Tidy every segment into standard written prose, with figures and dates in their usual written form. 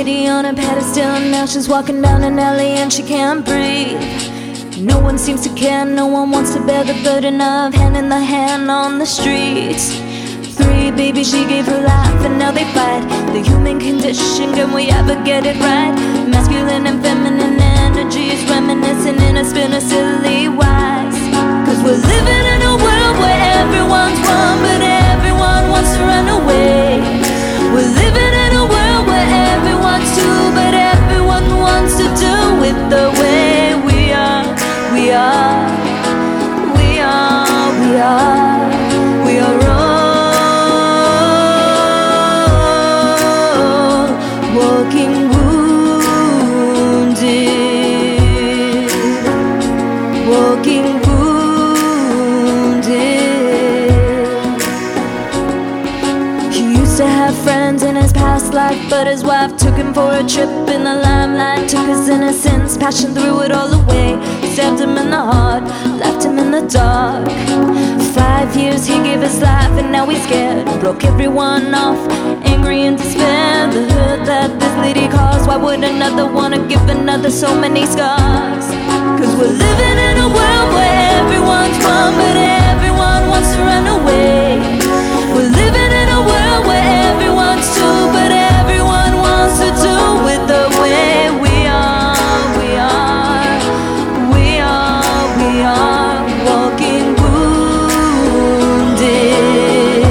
lady on a pedestal, and now she's walking down an alley and she can't breathe. No one seems to care, no one wants to bear the burden of hand in the hand on the streets. 3 babies she gave her life and now they fight the human condition. Can we ever get it right? Masculine and feminine energies reminiscing in a spin of silly wise. Cause we're living in a world where everyone's one, but everyone wants to run away. We're living in a world where everyone's two, but everyone wants to do it the way we are. We are, we are, we are, we are all walking wounded, walking wounded. He used to have friends in his past life, but his wife took him for a trip in the limelight. Took his innocence, passion, threw it all away. Stabbed him in the heart, left him in the dark. 5 years he gave his life and now he's scared. Broke everyone off, angry and despair. The hurt that this lady caused, why would another wanna give another so many scars? Cause we're living in a world where everyone's one, but everyone wants to run away. We're living in a world where everyone's two, but everyone wants to do it the way we are. We are, we are, we are walking wounded.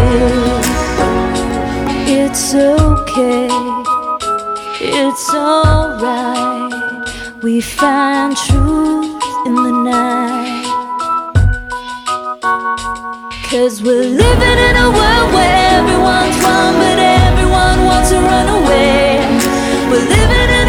It's okay, it's alright. We find truth in the night. Cause we're living in a world where everyone's one, but everyone wants to run away. We're living in